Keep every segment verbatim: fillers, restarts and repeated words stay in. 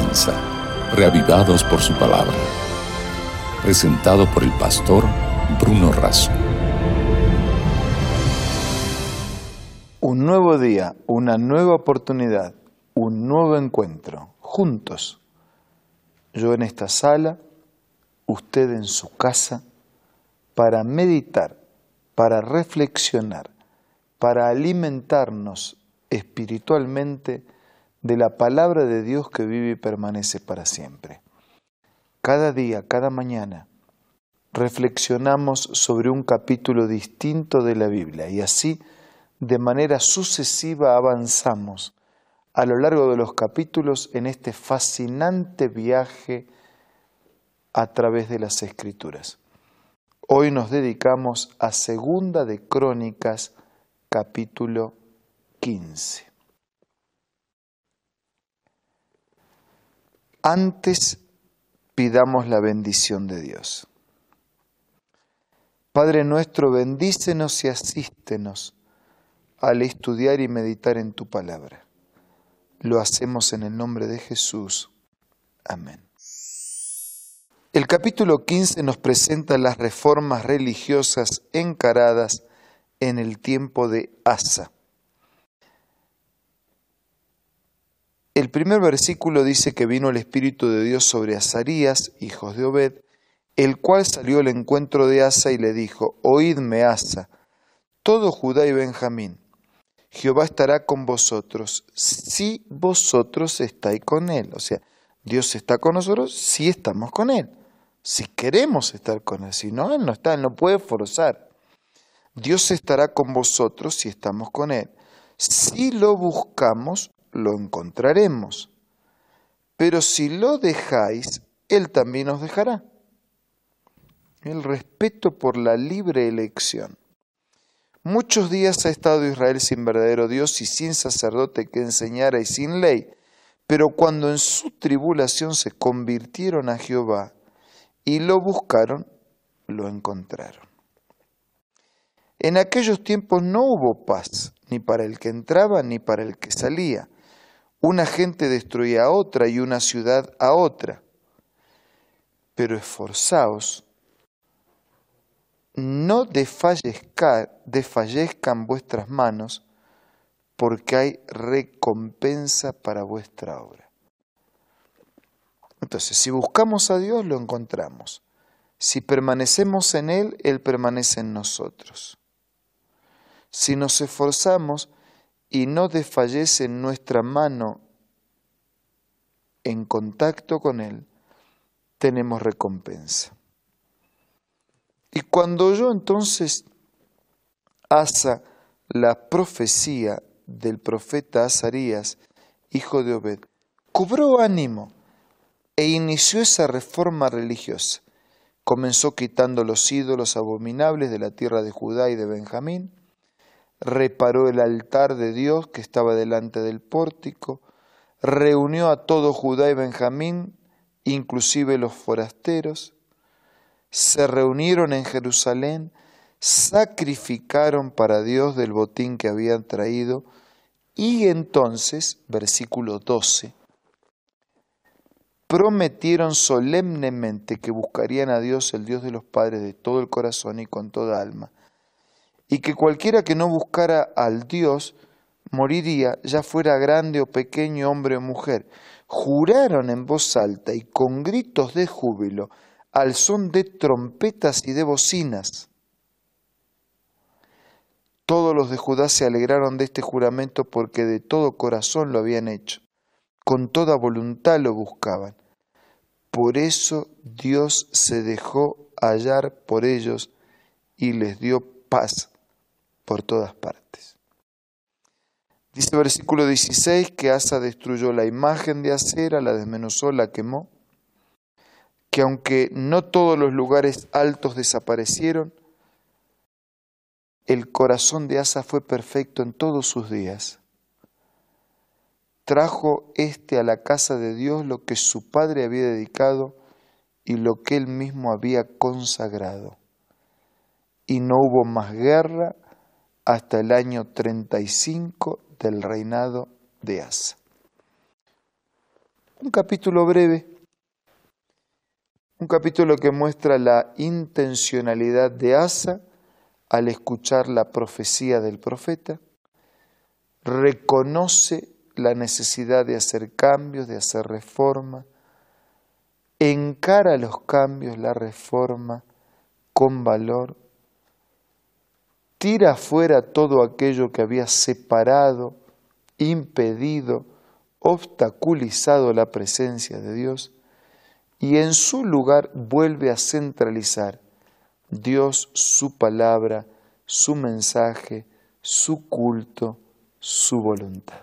comienza, reavivados por su palabra. Presentado por el pastor Bruno Razo. Un nuevo día, una nueva oportunidad, un nuevo encuentro, juntos. Yo en esta sala, usted en su casa, para meditar, para reflexionar, para alimentarnos espiritualmente de la palabra de Dios que vive y permanece para siempre. Cada día, cada mañana, reflexionamos sobre un capítulo distinto de la Biblia y así, de manera sucesiva, avanzamos a lo largo de los capítulos en este fascinante viaje a través de las Escrituras. Hoy nos dedicamos a Segunda de Crónicas, capítulo quince. Antes pidamos la bendición de Dios. Padre nuestro, bendícenos y asístenos al estudiar y meditar en tu palabra. Lo hacemos en el nombre de Jesús. Amén. El capítulo quince nos presenta las reformas religiosas encaradas en el tiempo de Asa. El primer versículo dice que vino el Espíritu de Dios sobre Azarías, hijo de Obed, el cual salió al encuentro de Asa y le dijo: Oídme, Asa, todo Judá y Benjamín, Jehová estará con vosotros, si vosotros estáis con Él. O sea, Dios está con nosotros si estamos con Él, si queremos estar con Él. Si no, Él no está, Él no puede forzar. Dios estará con vosotros si estamos con Él. Si lo buscamos, lo encontraremos. Pero si lo dejáis, Él también os dejará. El respeto por la libre elección. Muchos días ha estado Israel sin verdadero Dios y sin sacerdote que enseñara y sin ley. Pero cuando en su tribulación se convirtieron a Jehová y lo buscaron, lo encontraron. En aquellos tiempos no hubo paz, ni para el que entraba ni para el que salía. Una gente destruía a otra y una ciudad a otra. Pero esforzaos, no desfallezca, desfallezcan vuestras manos, porque hay recompensa para vuestra obra. Entonces, si buscamos a Dios, lo encontramos. Si permanecemos en Él, Él permanece en nosotros. Si nos esforzamos y no desfallece nuestra mano en contacto con Él, tenemos recompensa. Y cuando oyó entonces Asa la profecía del profeta Azarías, hijo de Obed, cobró ánimo e inició esa reforma religiosa. Comenzó quitando los ídolos abominables de la tierra de Judá y de Benjamín, reparó el altar de Dios que estaba delante del pórtico, reunió a todo Judá y Benjamín, inclusive los forasteros, se reunieron en Jerusalén, sacrificaron para Dios del botín que habían traído, y entonces, versículo doce, prometieron solemnemente que buscarían a Dios, el Dios de los padres, de todo el corazón y con toda alma, y que cualquiera que no buscara al Dios moriría, ya fuera grande o pequeño, hombre o mujer. Juraron en voz alta y con gritos de júbilo, al son de trompetas y de bocinas. Todos los de Judá se alegraron de este juramento porque de todo corazón lo habían hecho. Con toda voluntad lo buscaban. Por eso Dios se dejó hallar por ellos y les dio paz por todas partes. Dice el versículo dieciséis que Asa destruyó la imagen de Acera, la desmenuzó, la quemó, que aunque no todos los lugares altos desaparecieron, el corazón de Asa fue perfecto en todos sus días. Trajo éste a la casa de Dios lo que su padre había dedicado y lo que él mismo había consagrado. Y no hubo más guerra hasta el año treinta y cinco del reinado de Asa. Un capítulo breve, un capítulo que muestra la intencionalidad de Asa al escuchar la profecía del profeta, reconoce la necesidad de hacer cambios, de hacer reforma, encara los cambios, la reforma con valor, tira afuera todo aquello que había separado, impedido, obstaculizado la presencia de Dios y en su lugar vuelve a centralizar Dios, su palabra, su mensaje, su culto, su voluntad.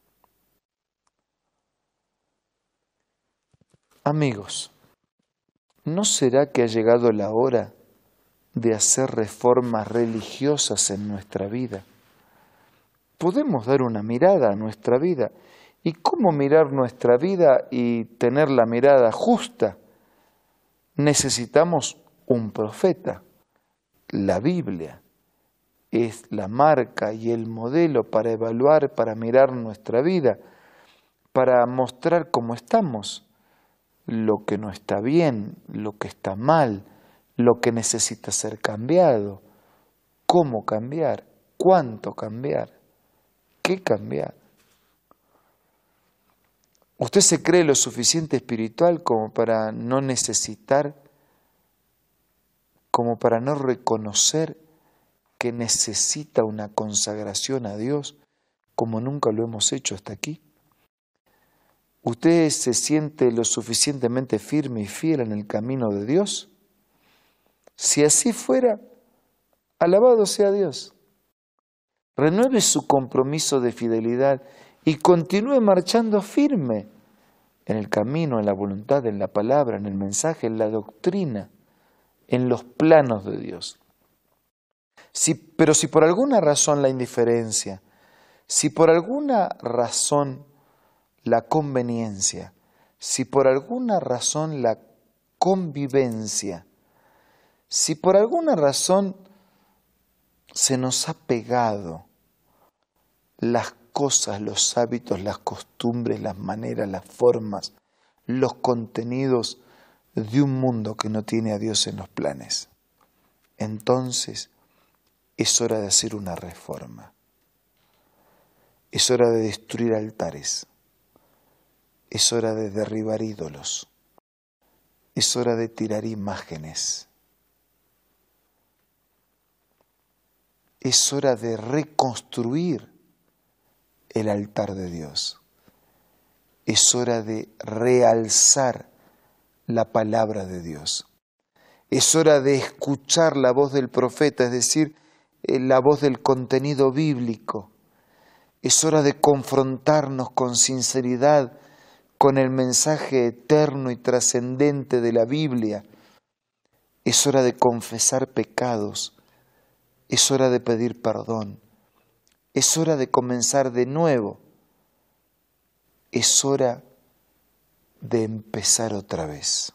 Amigos, ¿no será que ha llegado la hora de hacer reformas religiosas en nuestra vida? Podemos dar una mirada a nuestra vida. ¿Y cómo mirar nuestra vida y tener la mirada justa? Necesitamos un profeta. La Biblia es la marca y el modelo para evaluar, para mirar nuestra vida, para mostrar cómo estamos, lo que no está bien, lo que está mal, lo que necesita ser cambiado, cómo cambiar, cuánto cambiar, qué cambiar. ¿Usted se cree lo suficiente espiritual como para no necesitar, como para no reconocer que necesita una consagración a Dios como nunca lo hemos hecho hasta aquí? ¿Usted se siente lo suficientemente firme y fiel en el camino de Dios? Si así fuera, alabado sea Dios. Renueve su compromiso de fidelidad y continúe marchando firme en el camino, en la voluntad, en la palabra, en el mensaje, en la doctrina, en los planos de Dios. Si, pero si por alguna razón la indiferencia, si por alguna razón la conveniencia, si por alguna razón la convivencia, si por alguna razón se nos ha pegado las cosas, los hábitos, las costumbres, las maneras, las formas, los contenidos de un mundo que no tiene a Dios en los planes, entonces es hora de hacer una reforma. Es hora de destruir altares. Es hora de derribar ídolos. Es hora de tirar imágenes. Es hora de reconstruir el altar de Dios. Es hora de realzar la palabra de Dios. Es hora de escuchar la voz del profeta, es decir, la voz del contenido bíblico. Es hora de confrontarnos con sinceridad con el mensaje eterno y trascendente de la Biblia. Es hora de confesar pecados. Es hora de pedir perdón. Es hora de comenzar de nuevo. Es hora de empezar otra vez.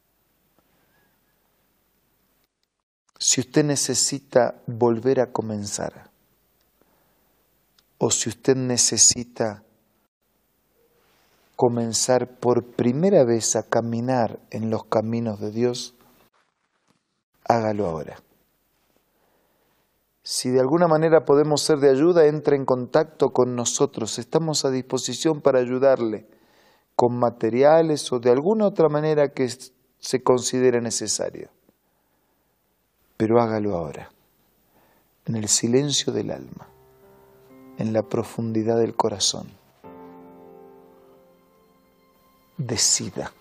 Si usted necesita volver a comenzar, o si usted necesita comenzar por primera vez a caminar en los caminos de Dios, hágalo ahora. Si de alguna manera podemos ser de ayuda, entre en contacto con nosotros. Estamos a disposición para ayudarle con materiales o de alguna otra manera que se considere necesario. Pero hágalo ahora, en el silencio del alma, en la profundidad del corazón. Decida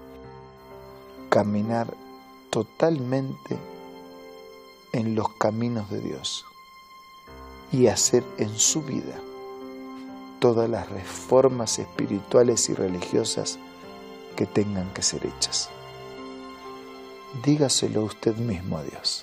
caminar totalmente en los caminos de Dios y hacer en su vida todas las reformas espirituales y religiosas que tengan que ser hechas. Dígaselo usted mismo a Dios.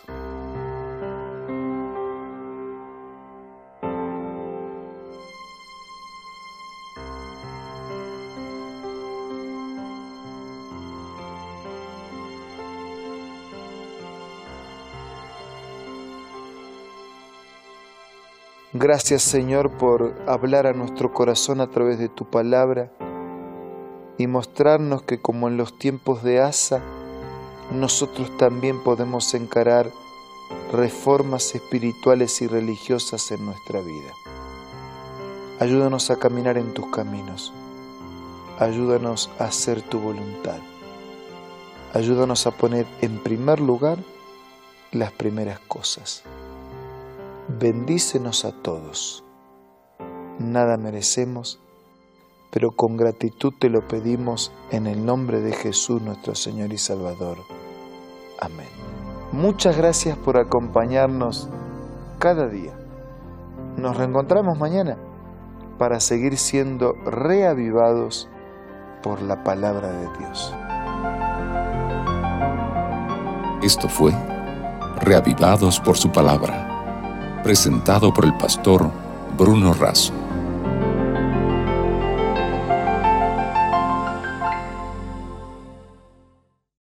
Gracias, Señor, por hablar a nuestro corazón a través de tu palabra. y mostrarnos que como en los tiempos de Asa, nosotros también podemos encarar reformas espirituales y religiosas en nuestra vida. Ayúdanos a caminar en tus caminos. Ayúdanos a hacer tu voluntad. Ayúdanos a poner en primer lugar las primeras cosas. Bendícenos a todos. Nada merecemos, pero con gratitud te lo pedimos en el nombre de Jesús nuestro Señor y Salvador. Amén. Muchas gracias por acompañarnos cada día. Nos reencontramos mañana para seguir siendo reavivados por la palabra de Dios. Esto fue Reavivados por su palabra, presentado por el pastor Bruno Razo.